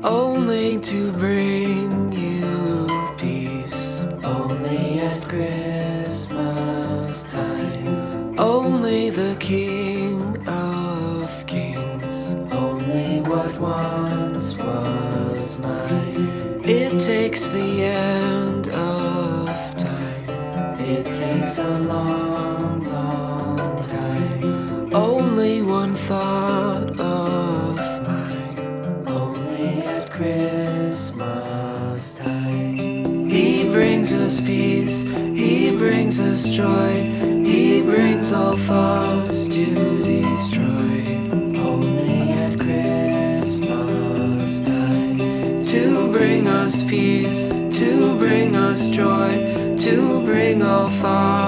only to bring you peace. Only at Christmas time. Only the King of Kings. Only what once was mine. It takes the end of time. It takes a long, long time. Only one thought of mine. Only at Christmas time. He brings us peace, He brings us joy, He brings all thoughts to destroy. Only at Christmas time. To bring us peace, to bring us joy, to bring all thoughts